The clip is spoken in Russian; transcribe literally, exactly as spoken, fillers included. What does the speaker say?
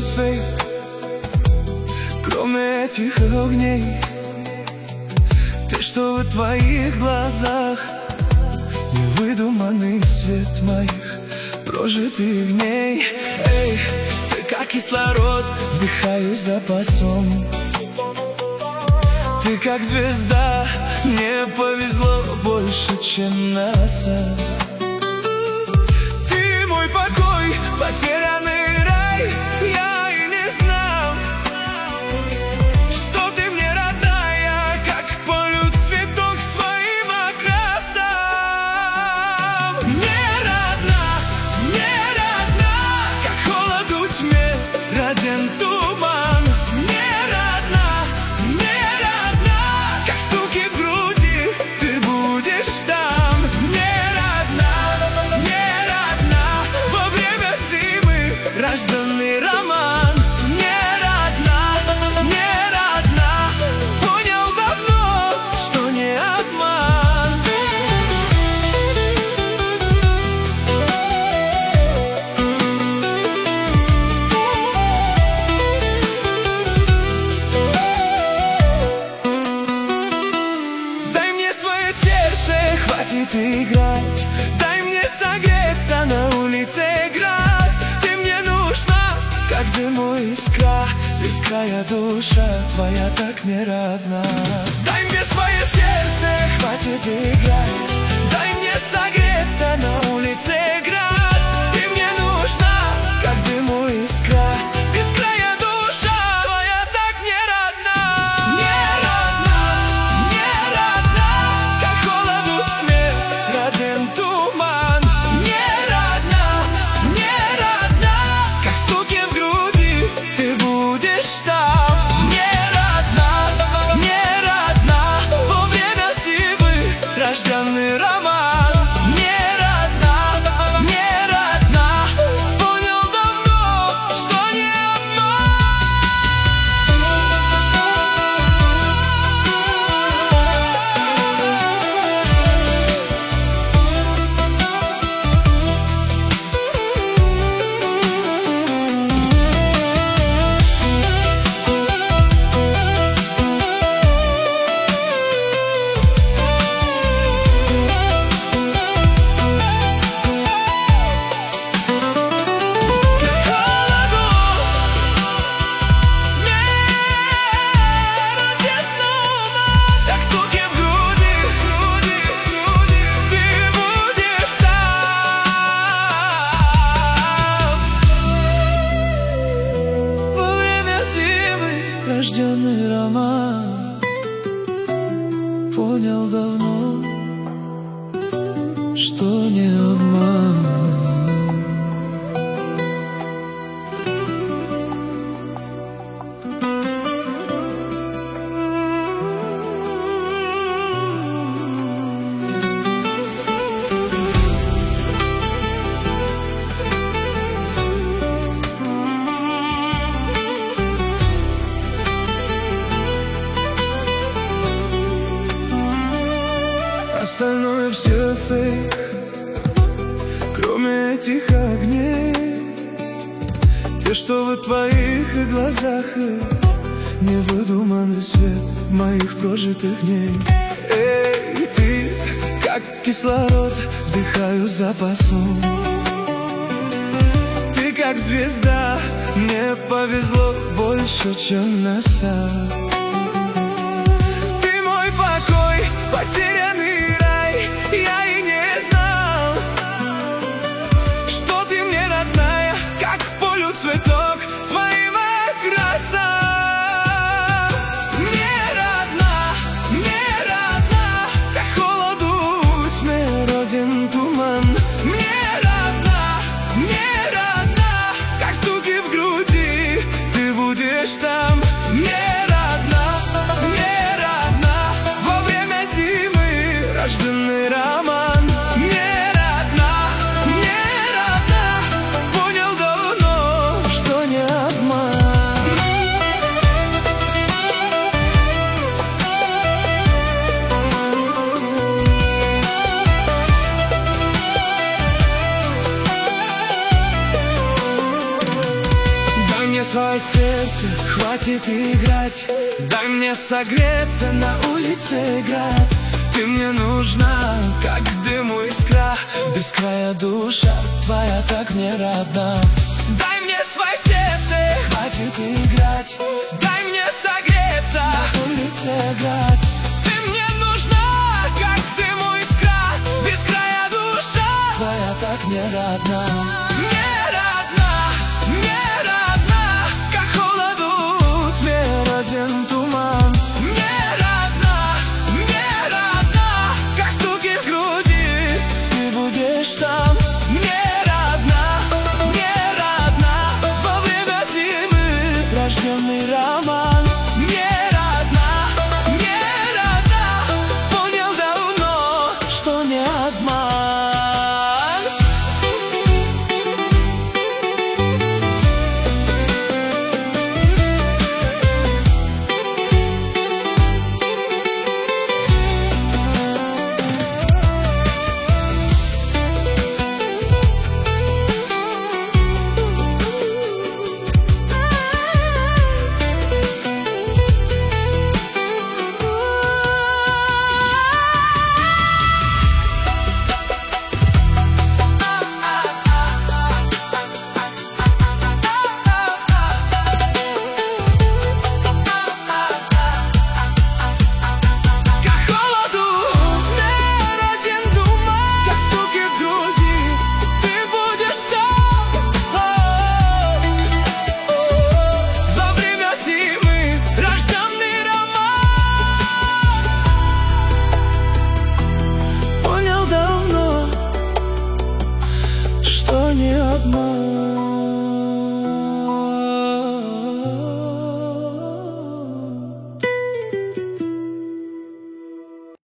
фейк, кроме этих огней. Ты, что в твоих глазах, невыдуманный свет моих прожитых дней. Эй, ты как кислород, вдыхаю запасом. Ты как звезда, мне повезло больше, чем НАСА. Ты мой покой, потерянный рай. Я и не знал, что ты мне родная, как полют цветок своим окрасом. Не родна, не родна, как холод в тьме роден туман. Не родна, не родна, как стуки в груди, ты будешь там. Не родна, не родна, во время зимы рожденный роман. Не родна, не родна, понял давно, что не обман. Дай мне свое сердце, хватит играть. Дай мне согреться на улице град. Ты мне нужна, как дыму искра. Искрая душа твоя так не родна. Дай мне свое сердце, хватит играть. Дай мне согреться на улице град. Ты мне нужна, как дыму искра. Искрая душа твоя так не родна. Не родна, не родна, как холод в тьме роден туман. Не родна, не родна, как стуки в груди, ты будешь там. Не родна, не родна, во время зимы рожденный роман. Не родна, не родна, понял давно, что не рожденный роман. Понял давно, что не обман. Остальное все фейк, кроме этих огней. Ты, что в твоих глазах, невыдуманный свет моих прожитых дней. Эй, ты, как кислород, вдыхаю запасом. Ты, как звезда, мне повезло больше, чем НАСА. Ты мой покой, потерянный рай. Я и не знал, что ты мне родная, как полю цветок своим окрасом. Не родна, не родна, как холоду в тьме роден туман. Не родна, не родна, как стуки в груди, ты будешь там. Не родна, не родна, во время зимы свое сердце, хватит играть. Дай мне согреться, на улице град. Ты мне нужна, как дыму искра. Без края душа твоя так мне родна. Дай мне свое сердце, хватит играть. Дай мне согреться, на улице град. Ты мне нужна, как дыму искра. Без края душа твоя так мне родна. Мне родна, мне родна, как холоду тьме роден туман. Мне родна, мне родна, как стуки в груди, ты будешь там. Мне родна, мне родна, во время зимы рожденный роман. Мне родна, мне родна, понял давно, что не обман. Не обман.